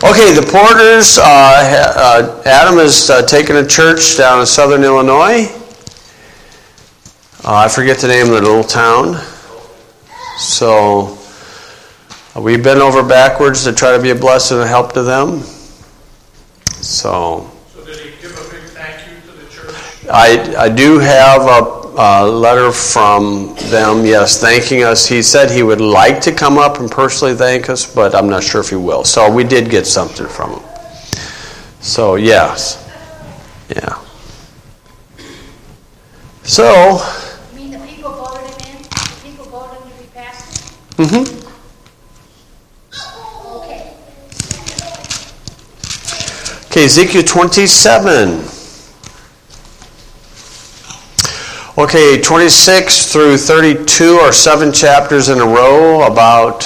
Okay, the Porters, Adam is taking a church down in southern Illinois. I forget the name of the little town. So we've been over backwards to try to be a blessing and help to them. So did he give a big thank you to the church? I do have a letter from them, yes, thanking us. He said he would like to come up and personally thank us, but I'm not sure if he will. So we did get something from him. So, yes. Yeah. So. You mean the people voted him in? The people voted him to be pastor? Mm-hmm. Okay, Ezekiel 27. Okay, 26 through 32 are 7 chapters in a row about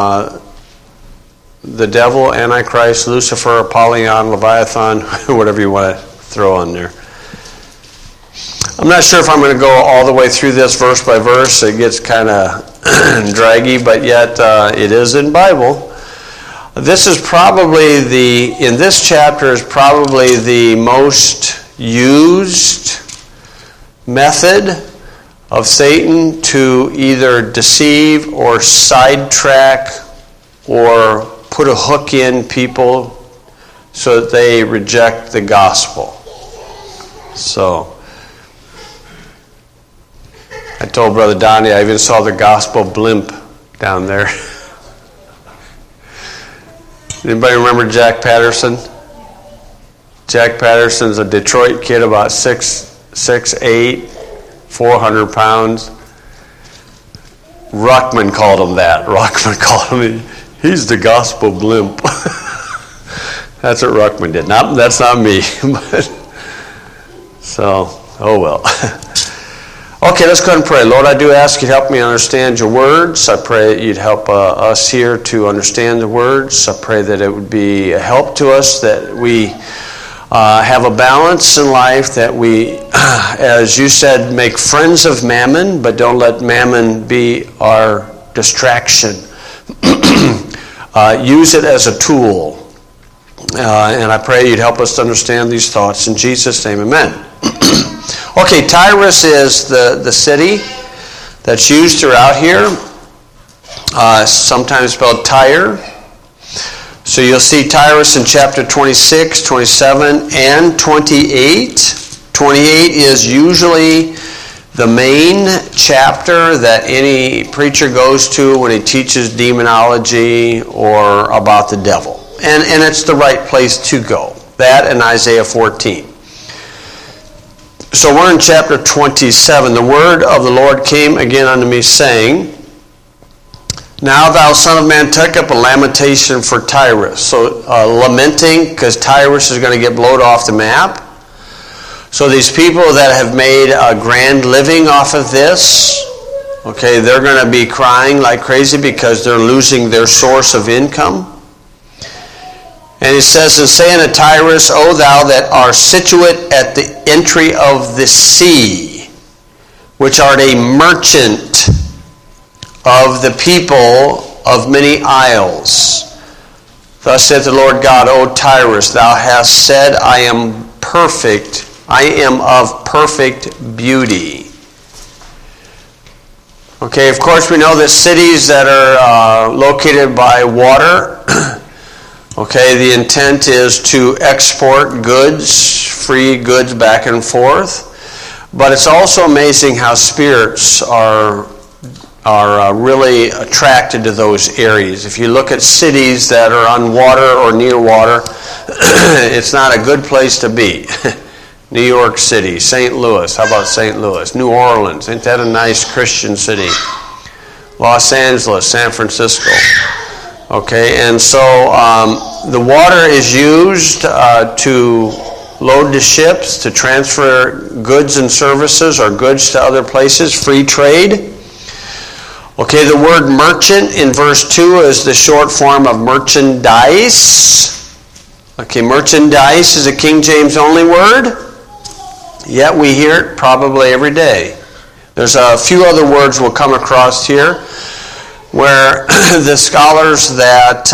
the devil, Antichrist, Lucifer, Apollyon, Leviathan, whatever you want to throw on there. I'm not sure if I'm going to go all the way through this verse by verse. It gets kind of draggy, but yet it is in Bible. This is probably in this chapter is probably the most used method of Satan to either deceive or sidetrack or put a hook in people so that they reject the gospel. So, I told Brother Donnie I even saw the gospel blimp down there. Anybody remember Jack Patterson? Jack Patterson's a Detroit kid, about 6'8", 400 pounds. Ruckman called him that. Ruckman called him, he's the gospel blimp. That's what Ruckman did. That's not me. So, oh well. Okay, let's go ahead and pray. Lord, I do ask you to help me understand your words. I pray that you'd help us here to understand the words. I pray that it would be a help to us, that we have a balance in life, that we, as you said, make friends of mammon, but don't let mammon be our distraction. Use it as a tool. And I pray you'd help us to understand these thoughts. In Jesus' name, amen. Okay, Tyrus is the city that's used throughout here. Sometimes spelled Tyre. So you'll see Tyrus in chapter 26, 27, and 28. 28 is usually the main chapter that any preacher goes to when he teaches demonology or about the devil. And it's the right place to go. That and Isaiah 14. So we're in chapter 27. The word of the Lord came again unto me, saying, Now thou son of man, take up a lamentation for Tyrus. So lamenting because Tyrus is going to get blowed off the map. So these people that have made a grand living off of this, okay, they're going to be crying like crazy because they're losing their source of income. And it says, And say unto Tyrus, O thou that art situate at the entry of the sea, which art a merchant of the people of many isles. Thus saith the Lord God, O Tyrus, thou hast said, I am perfect, I am of perfect beauty. Okay, of course we know that cities that are located by water, okay, the intent is to export goods, free goods back and forth. But it's also amazing how spirits are really attracted to those areas. If you look at cities that are on water or near water, it's not a good place to be. New York City, St. Louis, how about St. Louis? New Orleans, ain't that a nice Christian city? Los Angeles, San Francisco. Okay, and so the water is used to load the ships, to transfer goods and services or goods to other places, free trade. Okay, the word merchant in verse 2 is the short form of merchandise. Okay, merchandise is a King James only word, yet we hear it probably every day. There's a few other words we'll come across here. where the scholars that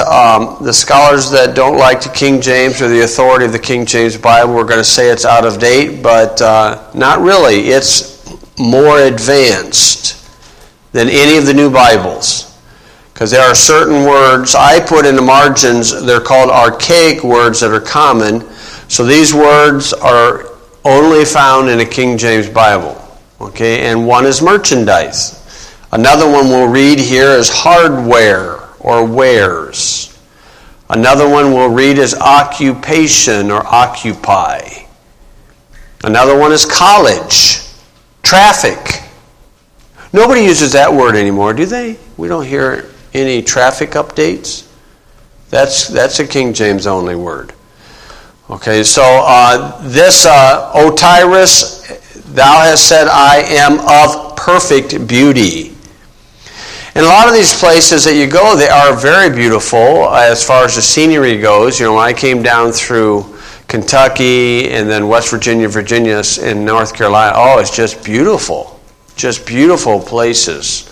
don't like the King James or the authority of the King James Bible are going to say it's out of date, but not really. It's more advanced than any of the new Bibles. Because there are certain words I put in the margins, they're called archaic words that are common. So these words are only found in a King James Bible. Okay, and one is merchandise. Another one we'll read here is hardware or wares. Another one we'll read is occupation or occupy. Another one is college, traffic. Nobody uses that word anymore, do they? We don't hear any traffic updates. That's a King James only word. Okay, so this, O Tyrus, thou hast said, I am of perfect beauty. And a lot of these places that you go, they are very beautiful as far as the scenery goes. You know, when I came down through Kentucky and then West Virginia, and North Carolina, oh, it's just beautiful. Just beautiful places.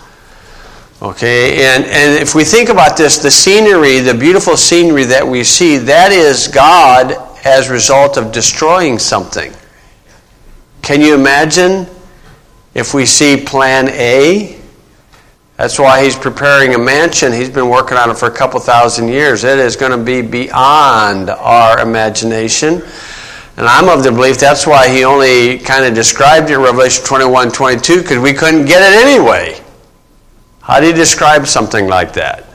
Okay, and if we think about this, the scenery, the beautiful scenery that we see, that is God as a result of destroying something. Can you imagine if we see plan A? That's why he's preparing a mansion. He's been working on it for a couple thousand years. It is going to be beyond our imagination. And I'm of the belief that's why he only kind of described it in Revelation 21:22, because we couldn't get it anyway. How do you describe something like that?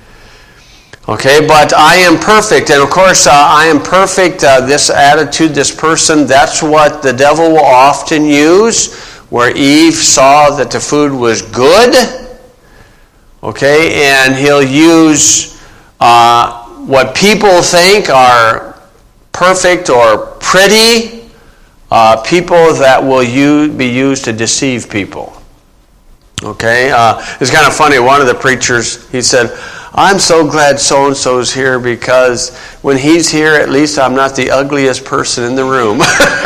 Okay, but I am perfect. And of course, I am perfect, this attitude, this person, that's what the devil will often use, where Eve saw that the food was good. Okay, and he'll use what people think are perfect or pretty, people that will be used to deceive people. Okay, it's kind of funny. One of the preachers, he said, I'm so glad so-and-so's here because when he's here, at least I'm not the ugliest person in the room.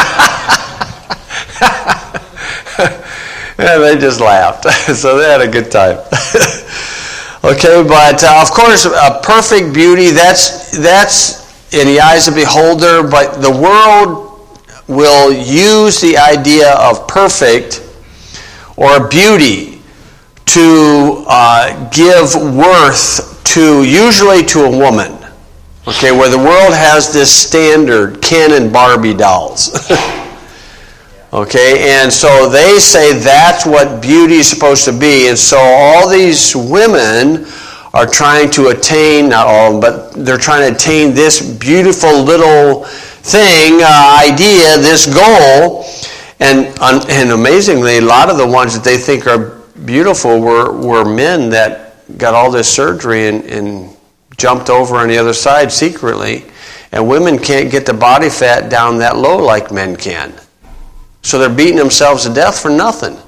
And they just laughed. So they had a good time. Okay, but of course, perfect beauty, that's in the eyes of the beholder, but the world will use the idea of perfect or beauty to give worth usually to a woman. Okay, where the world has this standard, Ken and Barbie dolls. Okay, and so they say that's what beauty is supposed to be. And so all these women are trying to attain, not all, but they're trying to attain this beautiful little thing, idea, this goal. And amazingly, a lot of the ones that they think are beautiful were men that got all this surgery and jumped over on the other side secretly. And women can't get the body fat down that low like men can. So they're beating themselves to death for nothing.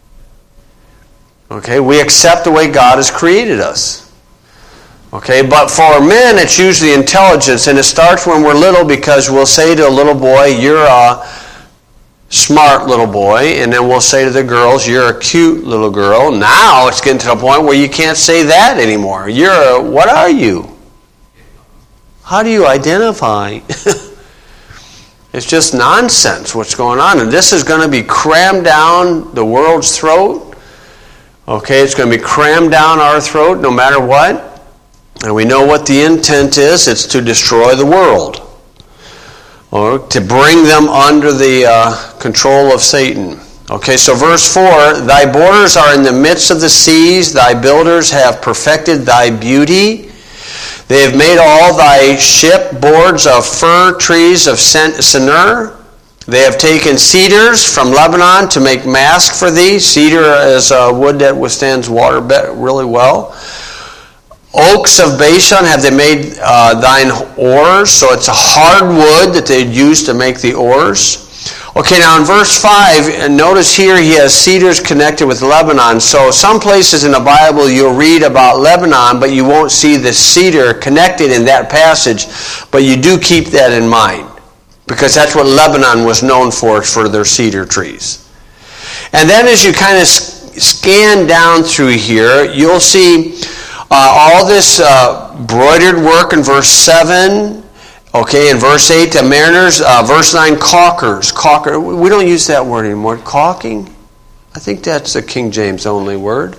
Okay, we accept the way God has created us. Okay, but for men, it's usually intelligence, and it starts when we're little because we'll say to a little boy, you're a smart little boy, and then we'll say to the girls, you're a cute little girl. Now it's getting to the point where you can't say that anymore. What are you? How do you identify? It's just nonsense what's going on. And this is going to be crammed down the world's throat. Okay, it's going to be crammed down our throat no matter what. And we know what the intent is. It's to destroy the world. Or to bring them under the control of Satan. Okay, so verse 4, thy borders are in the midst of the seas. Thy builders have perfected thy beauty. They have made all thy ship boards of fir trees of Senir. They have taken cedars from Lebanon to make mast for thee. Cedar is a wood that withstands water really well. Oaks of Bashan have they made thine oars. So it's a hard wood that they'd use to make the oars. Okay, now in verse 5, and notice here he has cedars connected with Lebanon. So some places in the Bible you'll read about Lebanon, but you won't see the cedar connected in that passage. But you do keep that in mind, because that's what Lebanon was known for their cedar trees. And then as you kind of scan down through here, you'll see all this broidered work in verse 7. Okay, in verse 8, the mariners. Verse 9, caulkers. Caulker. We don't use that word anymore. Caulking? I think that's the King James only word.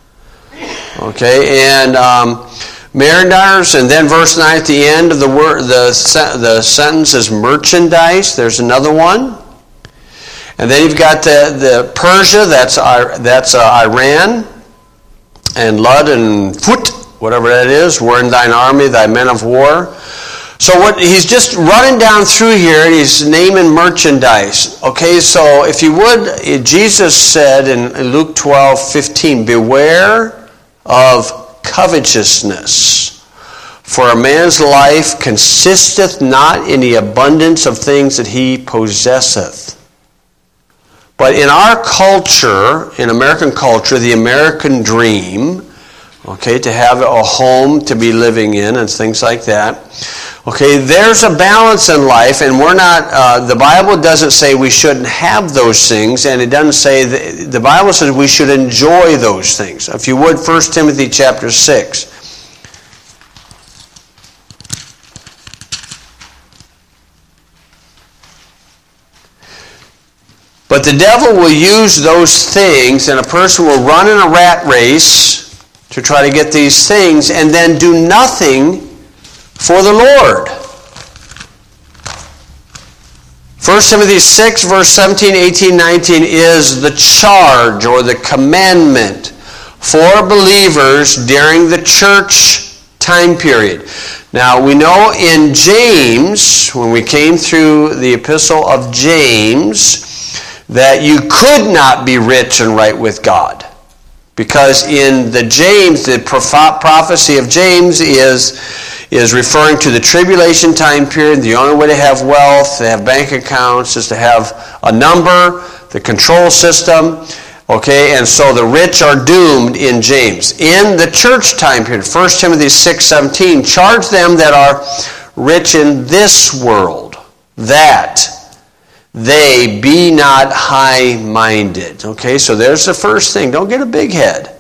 Okay, and mariners, and then verse 9 at the end of the word, the sentence is merchandise. There's another one. And then you've got the Persia, that's Iran, and Lud and Phut, whatever that is, were in thine army, thy men of war. So he's just running down through here, and he's naming merchandise. Okay, so if you would, Jesus said in Luke 12:15, beware of covetousness, for a man's life consisteth not in the abundance of things that he possesseth. But in our culture, in American culture, the American dream, okay, to have a home to be living in and things like that, okay, there's a balance in life, and we're not, the Bible doesn't say we shouldn't have those things, and it doesn't say, the Bible says we should enjoy those things. If you would, 1 Timothy chapter 6. But the devil will use those things, and a person will run in a rat race to try to get these things and then do nothing for the Lord. 1 Timothy 6, verse 17, 18, 19 is the charge or the commandment for believers during the church time period. Now, we know in James, when we came through the epistle of James, that you could not be rich and right with God. Because in the James, the prophecy of James is referring to the tribulation time period. The only way to have wealth, to have bank accounts, is to have a number, the control system. Okay, and so the rich are doomed in James. In the church time period, 1 Timothy 6:17, charge them that are rich in this world, that they be not high-minded. Okay, so there's the first thing. Don't get a big head.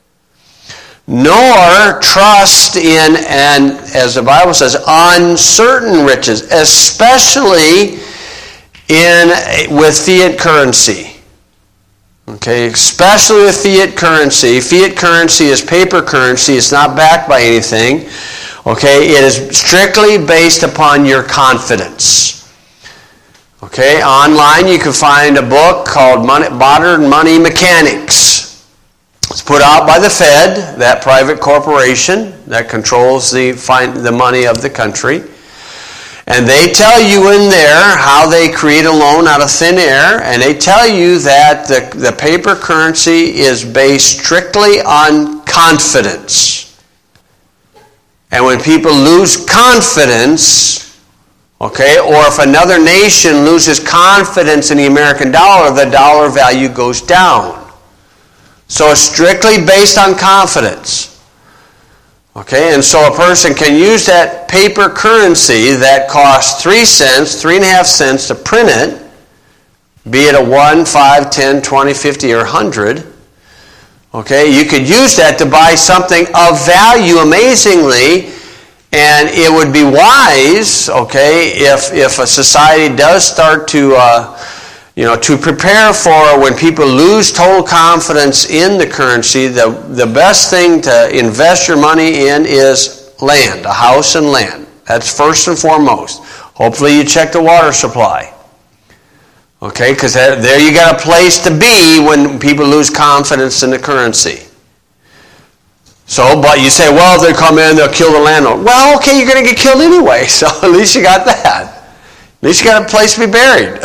Nor trust in, and as the Bible says, uncertain riches, especially with fiat currency. Okay, especially with fiat currency. Fiat currency is paper currency. It's not backed by anything. Okay, it is strictly based upon your confidence. Okay, online you can find a book called Modern Money Mechanics. It's put out by the Fed, that private corporation that controls the money of the country. And they tell you in there how they create a loan out of thin air, and they tell you that the paper currency is based strictly on confidence. And when people lose confidence, okay, or if another nation loses confidence in the American dollar, the dollar value goes down. So it's strictly based on confidence. Okay, and so a person can use that paper currency that costs 3 cents, 3.5 cents to print it, be it a 1, 5, 10, 20, 50, or 100. Okay, you could use that to buy something of value amazingly. And it would be wise, okay, if a society does start to prepare for when people lose total confidence in the currency, the best thing to invest your money in is land, a house and land. That's first and foremost. Hopefully you check the water supply. Okay, because there you got a place to be when people lose confidence in the currency. So, but you say, well, if they come in, they'll kill the landlord. Well, okay, you're going to get killed anyway, so at least you got that. At least you got a place to be buried.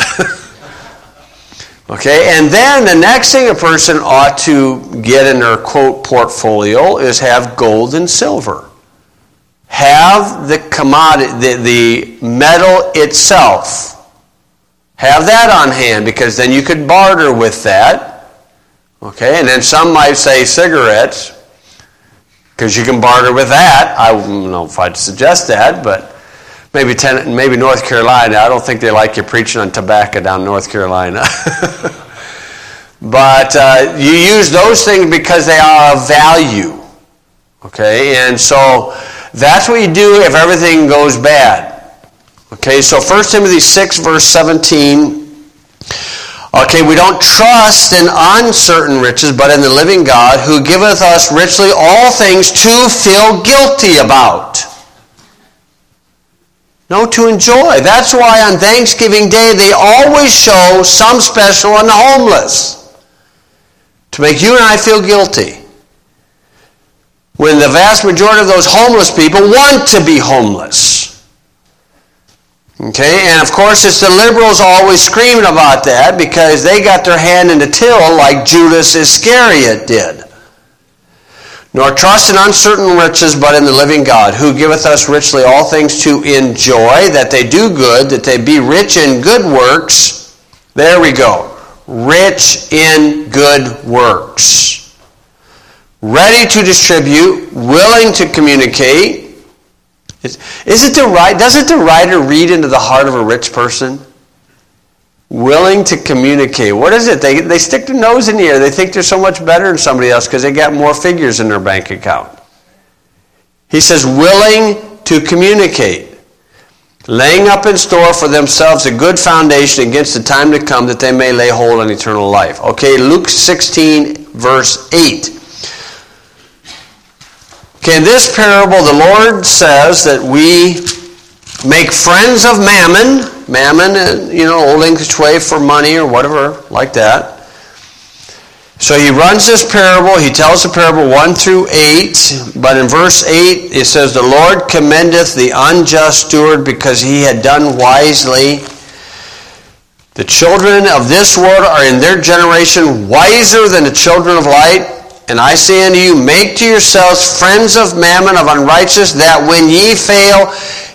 Okay, and then the next thing a person ought to get in their, quote, portfolio is have gold and silver. Have the commodity, the metal itself. Have that on hand, because then you could barter with that. Okay, and then some might say cigarettes, because you can barter with that. I don't know if I'd suggest that, but maybe North Carolina. I don't think they like you preaching on tobacco down in North Carolina. But you use those things because they are of value. Okay, and so that's what you do if everything goes bad. Okay, so 1 Timothy 6, verse 17. Okay, we don't trust in uncertain riches, but in the living God, who giveth us richly all things to feel guilty about. No, to enjoy. That's why on Thanksgiving Day, they always show some special on the homeless. To make you and I feel guilty. When the vast majority of those homeless people want to be homeless. Okay, and of course it's the liberals always screaming about that because they got their hand in the till like Judas Iscariot did. Nor trust in uncertain riches, but in the living God, who giveth us richly all things to enjoy, that they do good, that they be rich in good works. There we go. Rich in good works. Ready to distribute, willing to communicate. Doesn't the writer read into the heart of a rich person? Willing to communicate. What is it? They stick their nose in the air. They think they're so much better than somebody else because they got more figures in their bank account. He says, willing to communicate. Laying up in store for themselves a good foundation against the time to come that they may lay hold on eternal life. Okay, Luke 16, verse 8. Okay, in this parable, the Lord says that we make friends of mammon. Mammon, Old English way for money or whatever, like that. So he runs this parable. He tells the parable 1 through 8. But in verse 8, it says, the Lord commendeth the unjust steward because he had done wisely. The children of this world are in their generation wiser than the children of light. And I say unto you, make to yourselves friends of mammon, of unrighteousness, that when ye fail,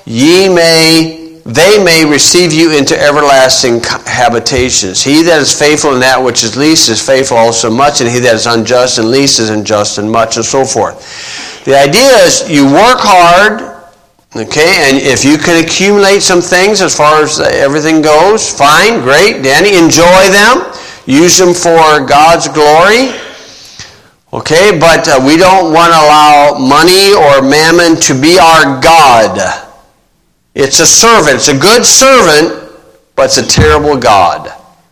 they may receive you into everlasting habitations. He that is faithful in that which is least is faithful also much, and he that is unjust in least is unjust in much, and so forth. The idea is you work hard, okay, and if you can accumulate some things as far as everything goes, fine, great, Danny, enjoy them, use them for God's glory. Okay, but we don't want to allow money or mammon to be our God. It's a servant. It's a good servant, but it's a terrible God.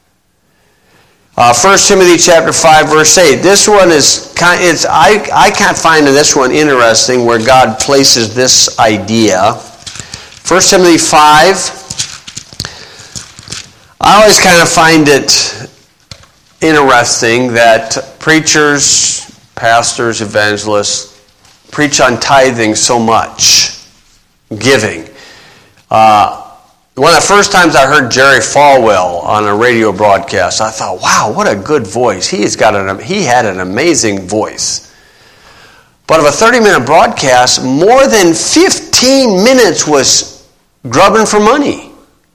1 Timothy chapter 5, verse 8. This one is I can't find this one interesting where God places this idea. 1 Timothy 5. I always kind of find it interesting that preachers, pastors, evangelists preach on tithing so much, giving. One of the first times I heard Jerry Falwell on a radio broadcast, I thought, wow, what a good voice. He had an amazing voice. But of a 30-minute broadcast, more than 15 minutes was grubbing for money.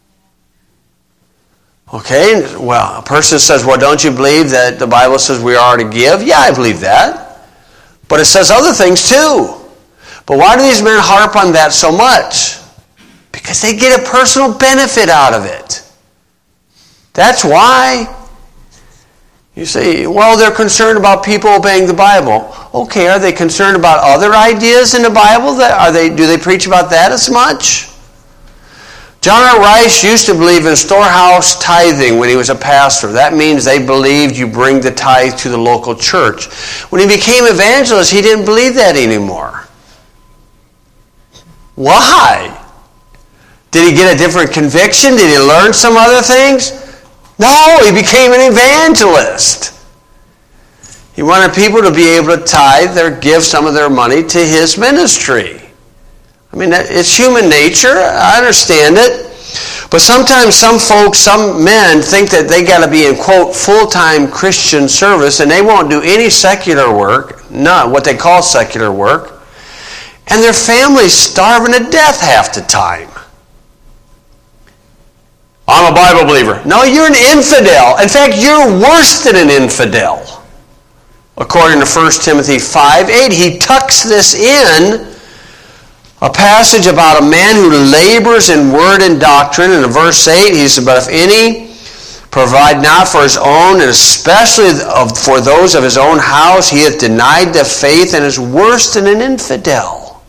Okay, well, a person says, well, don't you believe that the Bible says we are to give? Yeah, I believe that. But it says other things too. But why do these men harp on that so much? Because they get a personal benefit out of it. That's why. You say, well, they're concerned about people obeying the Bible. Okay, are they concerned about other ideas in the Bible? Do they preach about that as much? John R. Rice used to believe in storehouse tithing when he was a pastor. That means they believed you bring the tithe to the local church. When he became evangelist, he didn't believe that anymore. Why? Did he get a different conviction? Did he learn some other things? No, he became an evangelist. He wanted people to be able to tithe give some of their money to his ministry. I mean, it's human nature. I understand it. But sometimes some folks, some men think that they got to be in, quote, full-time Christian service, and they won't do any secular work, not what they call secular work, and their family's starving to death half the time. I'm a Bible believer. No, you're an infidel. In fact, you're worse than an infidel. According to 1 Timothy 5:8, he tucks this in, a passage about a man who labors in word and doctrine. And in verse 8, he said, but if any provide not for his own, and especially for those of his own house. He hath denied the faith and is worse than an infidel.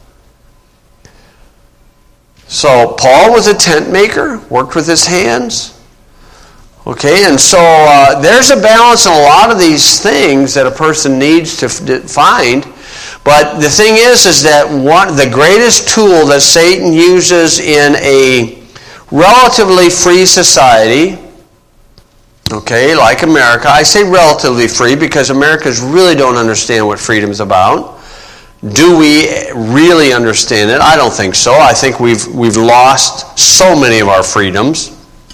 So Paul was a tent maker, worked with his hands. Okay, and so there's a balance in a lot of these things that a person needs to find. But the thing is that the greatest tool that Satan uses in a relatively free society, okay, like America. I say relatively free because Americans really don't understand what freedom is about. Do we really understand it? I don't think so. I think we've lost so many of our freedoms.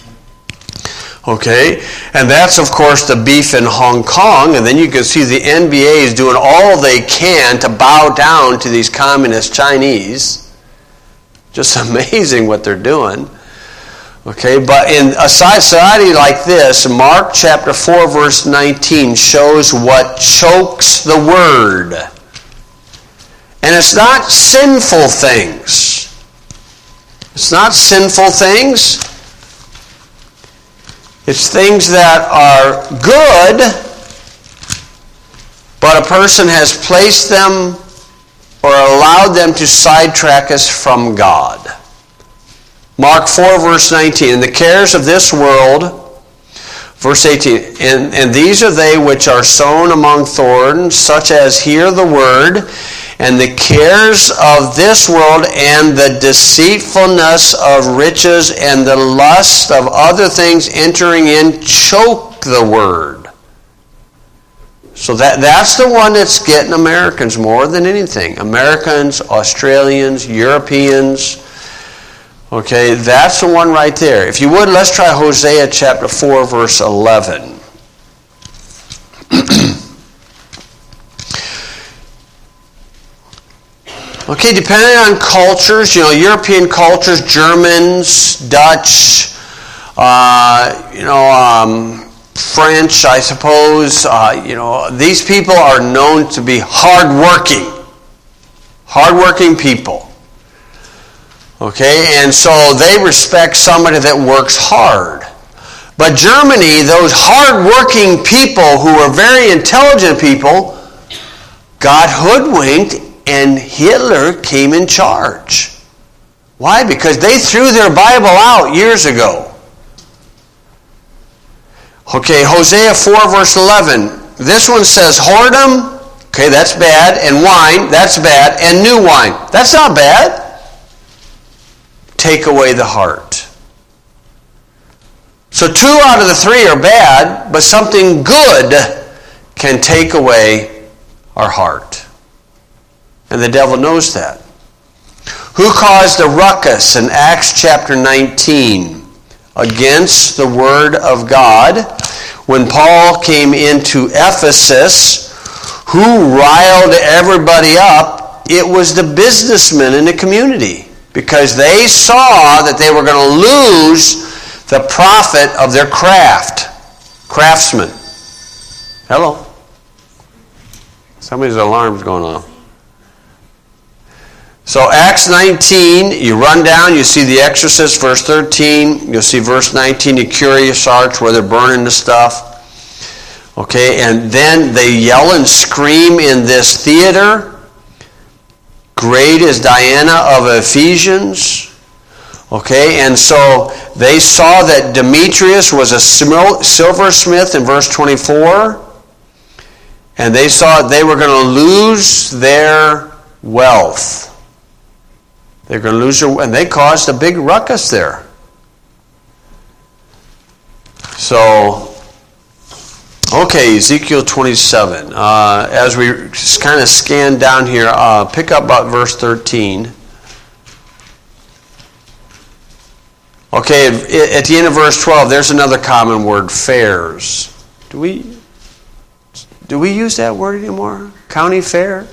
Okay, and that's of course the beef in Hong Kong, and then you can see the NBA is doing all they can to bow down to these communist Chinese. Just amazing what they're doing. Okay, but in a society like this, Mark chapter 4 verse 19 shows what chokes the word. And it's not sinful things. It's not sinful things. It's things that are good, but a person has placed them or allowed them to sidetrack us from God. Mark 4, verse 19, and the cares of this world, verse 18, and these are they which are sown among thorns, such as hear the word, and the cares of this world and the deceitfulness of riches and the lust of other things entering in choke the word. So that's the one that's getting Americans more than anything. Americans, Australians, Europeans. Okay, that's the one right there. If you would, let's try Hosea chapter 4, verse 11. Okay, depending on cultures, European cultures, Germans, Dutch, French, I suppose, these people are known to be hardworking people. Okay, and so they respect somebody that works hard. But Germany, those hardworking people who are very intelligent people, got hoodwinked and Hitler came in charge. Why? Because they threw their Bible out years ago. Okay, Hosea 4 verse 11. This one says whoredom, okay, that's bad, and wine, that's bad, and new wine. That's not bad. Take away the heart. So 2 out of the 3 are bad, but something good can take away our heart. And the devil knows that. Who caused a ruckus in Acts chapter 19 against the word of God? When Paul came into Ephesus, who riled everybody up? It was the businessmen in the community, because they saw that they were going to lose the profit of their craftsmen. Hello? Somebody's alarm's going on. So Acts 19, you run down, you see the exorcist, verse 13. You'll see verse 19, the Curious Arch, where they're burning the stuff. Okay, and then they yell and scream in this theater. Great is Diana of Ephesians. Okay, and so they saw that Demetrius was a silversmith in verse 24. And they saw they were going to lose their wealth. They're going to lose their, and they caused a big ruckus there. So, okay, Ezekiel 27. As we kind of scan down here, pick up about verse 13. Okay, at the end of verse 12, there's another common word, fairs. Do we use that word anymore? County fair?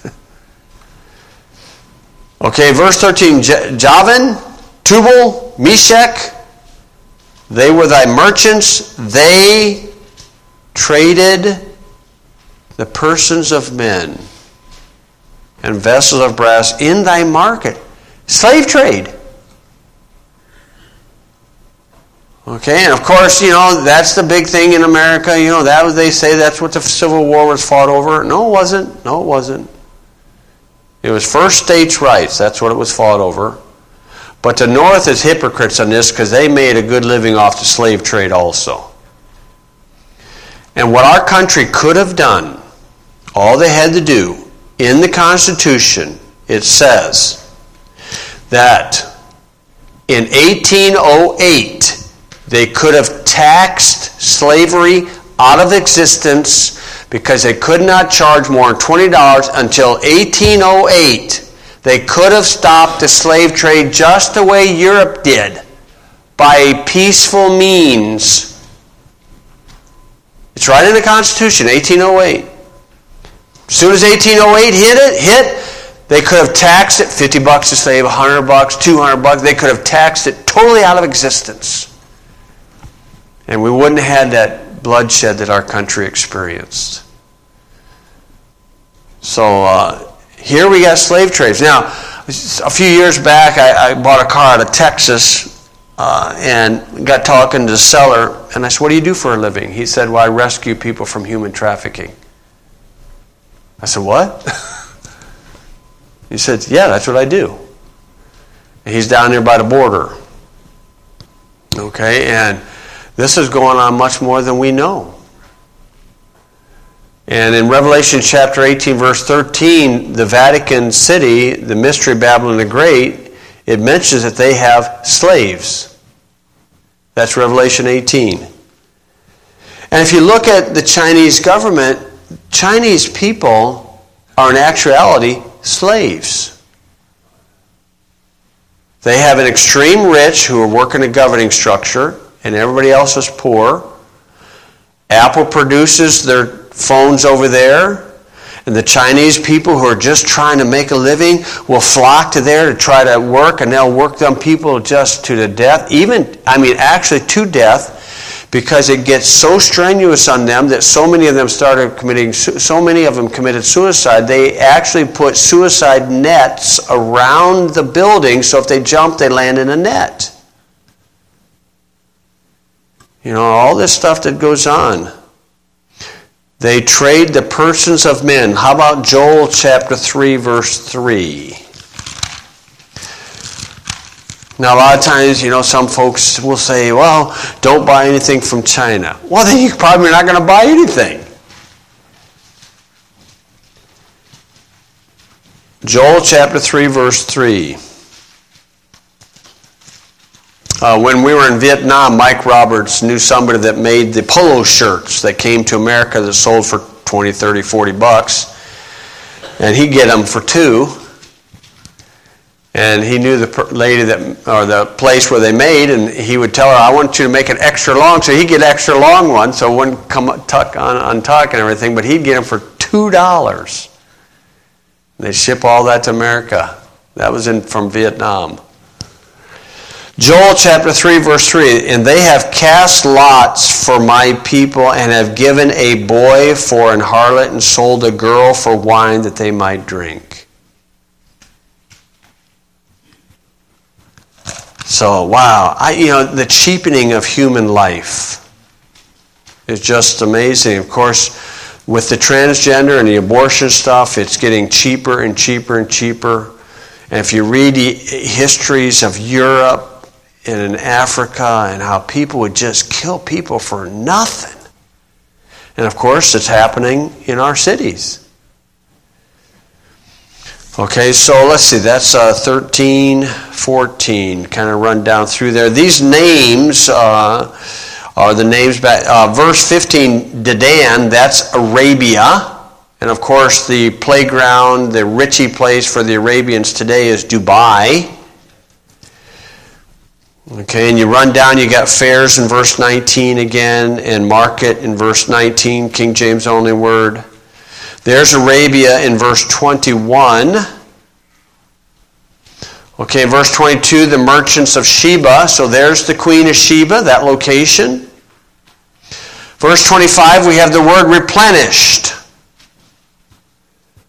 Okay, verse 13, Javan, Tubal, Meshach, they were thy merchants. They traded the persons of men and vessels of brass in thy market. Slave trade. Okay, and of course, that's the big thing in America. They say that's what the Civil War was fought over. No, it wasn't. No, it wasn't. It was first states' rights. That's what it was fought over. But the North is hypocrites on this because they made a good living off the slave trade also. And what our country could have done, all they had to do, in the Constitution, it says that in 1808, they could have taxed slavery out of existence because they could not charge more than $20 until 1808. They could have stopped the slave trade just the way Europe did, by peaceful means. It's right in the Constitution, 1808. As soon as 1808 hit, they could have taxed it, $50 a slave, $100, $200. They could have taxed it totally out of existence. And we wouldn't have had that bloodshed that our country experienced. So here we got slave trades. Now, a few years back, I bought a car out of Texas and got talking to the seller. And I said, "What do you do for a living?" He said, "Well, I rescue people from human trafficking." I said, "What?" He said, "Yeah, that's what I do." And he's down there by the border. Okay, and this is going on much more than we know. And in Revelation chapter 18, verse 13, the Vatican City, the Mystery Babylon the Great, it mentions that they have slaves. That's Revelation 18. And if you look at the Chinese government, Chinese people are in actuality slaves. They have an extreme rich who are working a governing structure, and everybody else is poor. Apple produces their phones over there, and the Chinese people who are just trying to make a living will flock to there to try to work, and they'll work them people just to the death, actually to death, because it gets so strenuous on them that so many of them committed suicide. They actually put suicide nets around the building, so if they jump, they land in a net. All this stuff that goes on. They trade the persons of men. How about Joel chapter 3, verse 3? Now, a lot of times, some folks will say, "Well, don't buy anything from China." Well, then you probably are not going to buy anything. Joel chapter 3, verse 3. When we were in Vietnam, Mike Roberts knew somebody that made the polo shirts that came to America that sold for $20, $30, $40. And he'd get them for $2. And he knew the lady the place where they made, and he would tell her, "I want you to make it extra long." So he'd get extra long ones, so it wouldn't come untuck and everything, but he'd get them for $2. They'd ship all that to America. That was from Vietnam. Joel chapter 3, verse 3, "And they have cast lots for my people, and have given a boy for an harlot, and sold a girl for wine that they might drink." So, wow, the cheapening of human life is just amazing. Of course, with the transgender and the abortion stuff, it's getting cheaper and cheaper and cheaper. And if you read the histories of Europe and in Africa and how people would just kill people for nothing. And of course, it's happening in our cities. Okay, so let's see, that's 13, 14, kind of run down through there. These names are the names back. Verse 15, Dedan, that's Arabia. And of course, the playground, the richy place for the Arabians today is Dubai. Okay, and you run down, you got fairs in verse 19 again, and market in verse 19, King James only word. There's Arabia in verse 21. Okay, verse 22, the merchants of Sheba. So there's the Queen of Sheba, that location. Verse 25, we have the word replenished.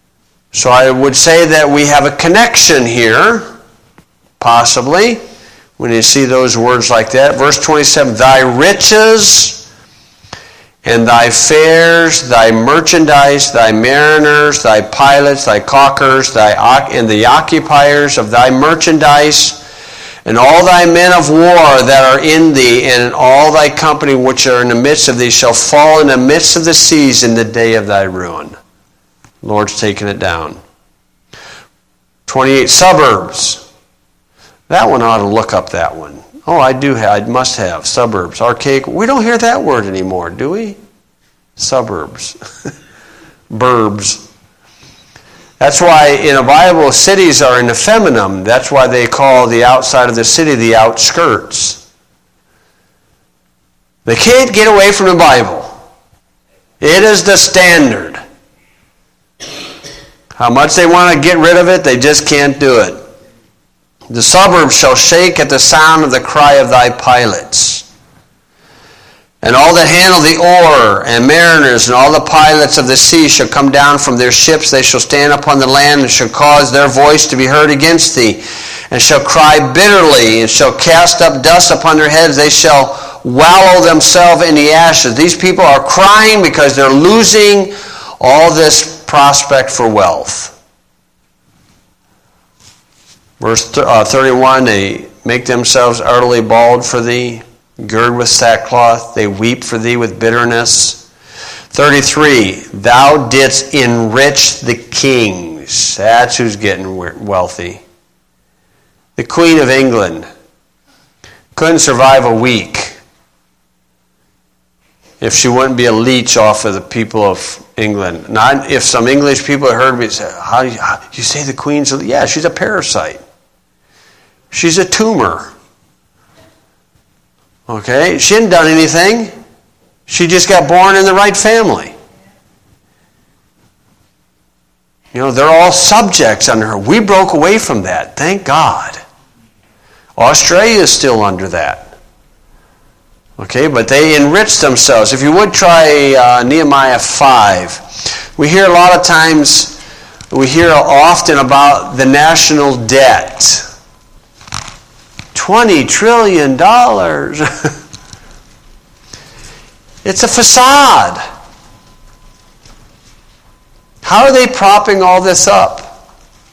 So I would say that we have a connection here, possibly. when you see those words like that. Verse 27, thy riches and thy fares, thy merchandise, thy mariners, thy pilots, thy caulkers, and the occupiers of thy merchandise, and all thy men of war that are in thee, and all thy company which are in the midst of thee, shall fall in the midst of the seas in the day of thy ruin. The Lord's taking it down. 28, suburbs. That one ought to look up that one. Oh, I must have. Suburbs. Archaic. We don't hear that word anymore, do we? Suburbs. Burbs. That's why in the Bible, cities are in the feminine. That's why they call the outside of the city the outskirts. They can't get away from the Bible. It is the standard. How much they want to get rid of it, they just can't do it. The suburbs shall shake at the sound of the cry of thy pilots. And all that handle the oar, and mariners, and all the pilots of the sea shall come down from their ships. They shall stand upon the land, and shall cause their voice to be heard against thee, and shall cry bitterly, and shall cast up dust upon their heads. They shall wallow themselves in the ashes. These people are crying because they're losing all this prospect for wealth. Verse 31, they make themselves utterly bald for thee, gird with sackcloth, they weep for thee with bitterness. 33, thou didst enrich the kings. That's who's getting wealthy. The Queen of England couldn't survive a week if she wouldn't be a leech off of the people of England. Not if some English people heard me say, how you say the Queen's? Yeah, she's a parasite. She's a tumor. Okay? She hadn't done anything. She just got born in the right family. You know, they're all subjects under her. We broke away from that. Thank God. Australia is still under that. Okay, but they enriched themselves. If you would try Nehemiah 5. We hear often about the national debt. $20 trillion. It's a facade. How are they propping all this up?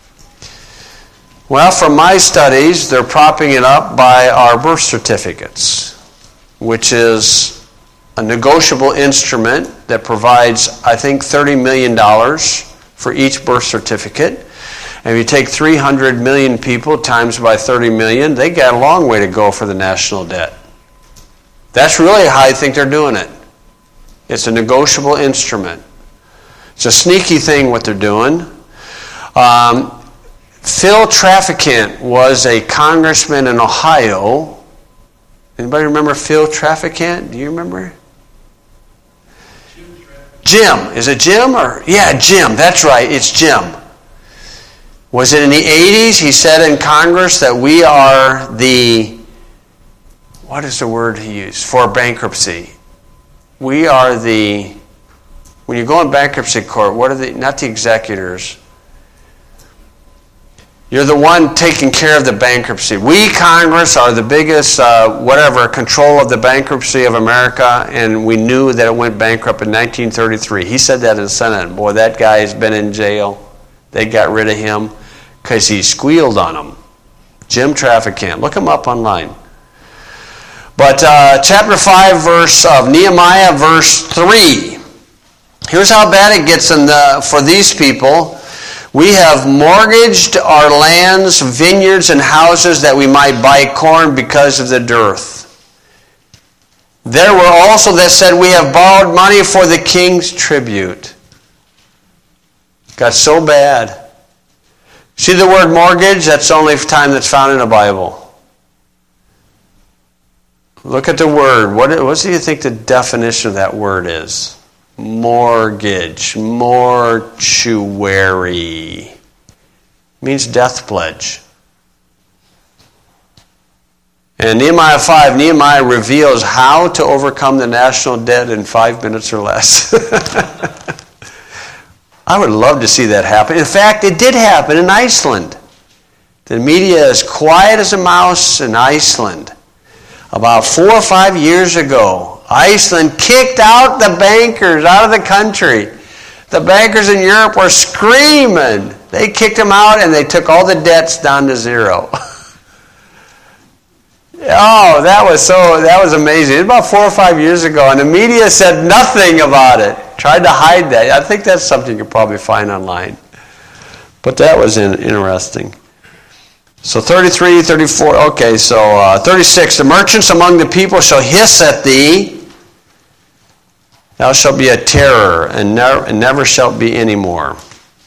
Well, from my studies, they're propping it up by our birth certificates, which is a negotiable instrument that provides, I think, $30 million for each birth certificate. And if you take 300 million people times by 30 million, they got a long way to go for the national debt. That's really how I think they're doing it. It's a negotiable instrument. It's a sneaky thing what they're doing. Phil Traficant was a congressman in Ohio. Anybody remember Phil Traficant? Do you remember? Jim. Is it Jim? Yeah, Jim. That's right. It's Jim. Was it in the 80s? He said in Congress that we are what is the word he used? For bankruptcy. We are when you go in bankruptcy court, not the executors. You're the one taking care of the bankruptcy. We, Congress, are the biggest, control of the bankruptcy of America, and we knew that it went bankrupt in 1933. He said that in the Senate. Boy, that guy has been in jail. They got rid of him because he squealed on them. Jim Traficant. Look him up online. But chapter 5 of Nehemiah, verse 3. Here's how bad it gets for these people. We have mortgaged our lands, vineyards, and houses that we might buy corn because of the dearth. There were also that said, we have borrowed money for the king's tribute. Got so bad. See the word mortgage? That's the only time that's found in the Bible. Look at the word. What do you think the definition of that word is? Mortgage. Mortuary. Means death pledge. And Nehemiah 5, Nehemiah reveals how to overcome the national debt in 5 minutes or less. I would love to see that happen. In fact, it did happen in Iceland. The media is quiet as a mouse in Iceland. About 4 or 5 years ago, Iceland kicked out the bankers out of the country. The bankers in Europe were screaming. They kicked them out and they took all the debts down to zero. Oh, that was amazing. It was about 4 or 5 years ago, and the media said nothing about it. Tried to hide that. I think that's something you probably find online. But that was interesting. So 33, 34, okay, so 36. The merchants among the people shall hiss at thee. Thou shalt be a terror, and never shalt be any more.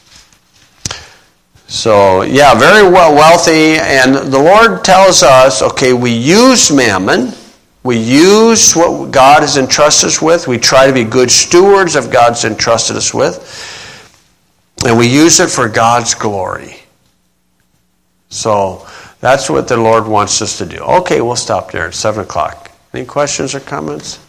So, yeah, very wealthy, and the Lord tells us, okay, we use mammon. We use what God has entrusted us with. We try to be good stewards of God's entrusted us with. And we use it for God's glory. So, that's what the Lord wants us to do. Okay, we'll stop there at 7 o'clock. Any questions or comments?